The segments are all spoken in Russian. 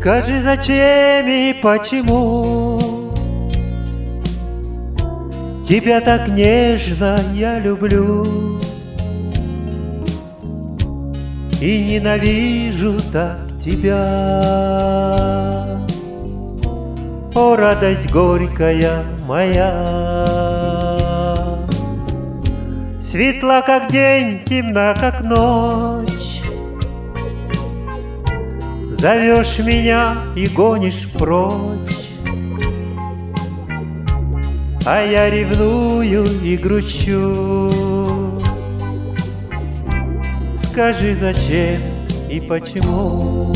Скажи, зачем и почему тебя так нежно я люблю и ненавижу так тебя. О, радость горькая моя, светла, как день, темна, как ночь. Зовешь меня и гонишь прочь, а я ревную и грущу. Скажи, зачем и почему?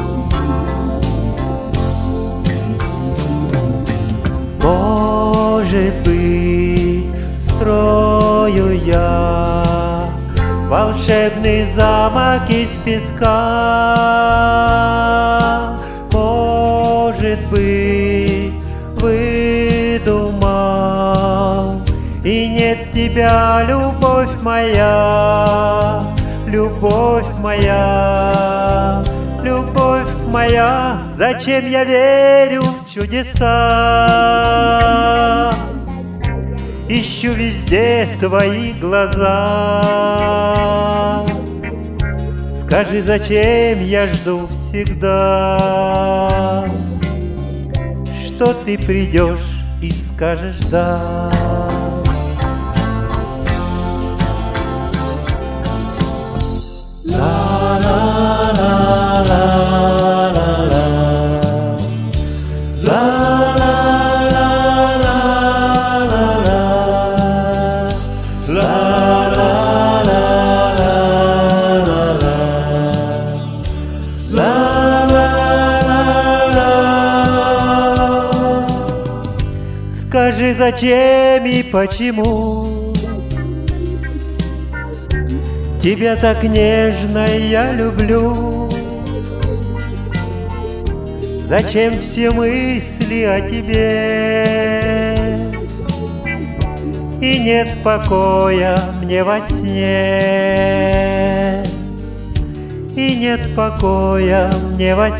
Может быть, строю я волшебный замок из песка. Может быть, выдумал, и нет тебя, любовь моя, любовь моя, любовь моя. Зачем я верю в чудеса? Ищу везде твои глаза. Скажи, зачем я жду всегда, что ты придешь и скажешь «да». Скажи, зачем и почему тебя так нежно я люблю? Зачем все мысли о тебе? И нет покоя мне во сне, и нет покоя мне во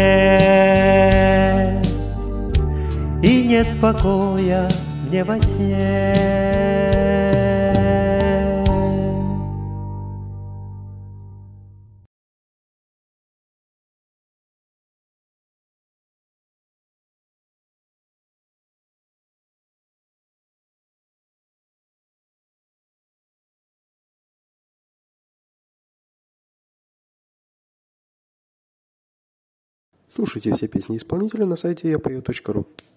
сне, и нет покоя мне во сне. Слушайте все песни исполнителя на сайте yapою.ru.